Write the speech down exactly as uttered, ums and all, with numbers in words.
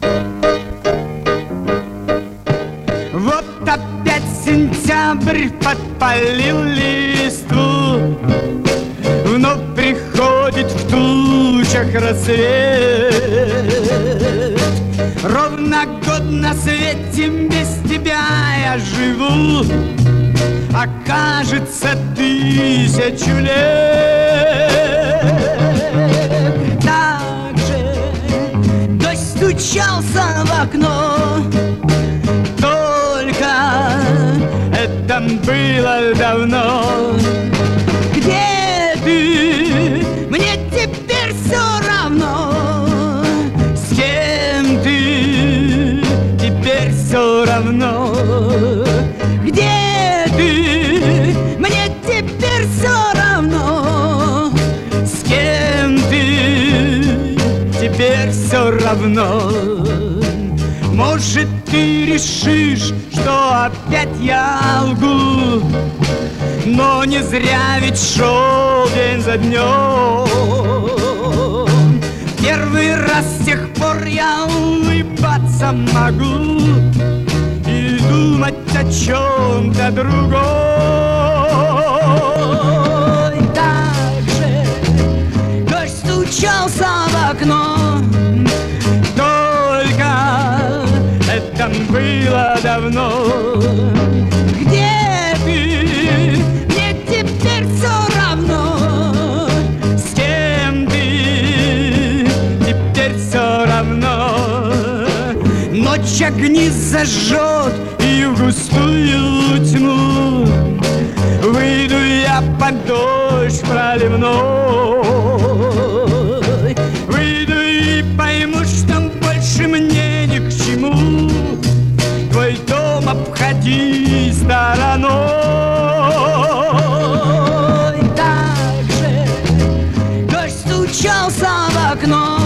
Вот опять сентябрь подпалил листву, вновь приходит в тучах рассвет. Ровно год на свете без тебя я живу, а кажется тысячу лет. Так же дождь стучался в окно, только это было давно. Где ты? Мне теперь все равно. С кем ты? Теперь все равно. Где ты? Мне теперь все равно. С кем ты? Теперь все равно. Может, ты решишь, что опять я лгу, но не зря ведь шел день за днем. Первый раз с тех пор я улыбаться могу и думать о чем-то другом. Так же дождь стучался в окно, только это было давно. Где ты? Мне теперь все равно. С кем ты? Теперь все равно. Ночь огни зажжет и в густую тьму выйду я под дождь проливной. Выйду и пойму, что больше мне ни к чему твой дом обходи стороной. Так же дождь стучался в окно,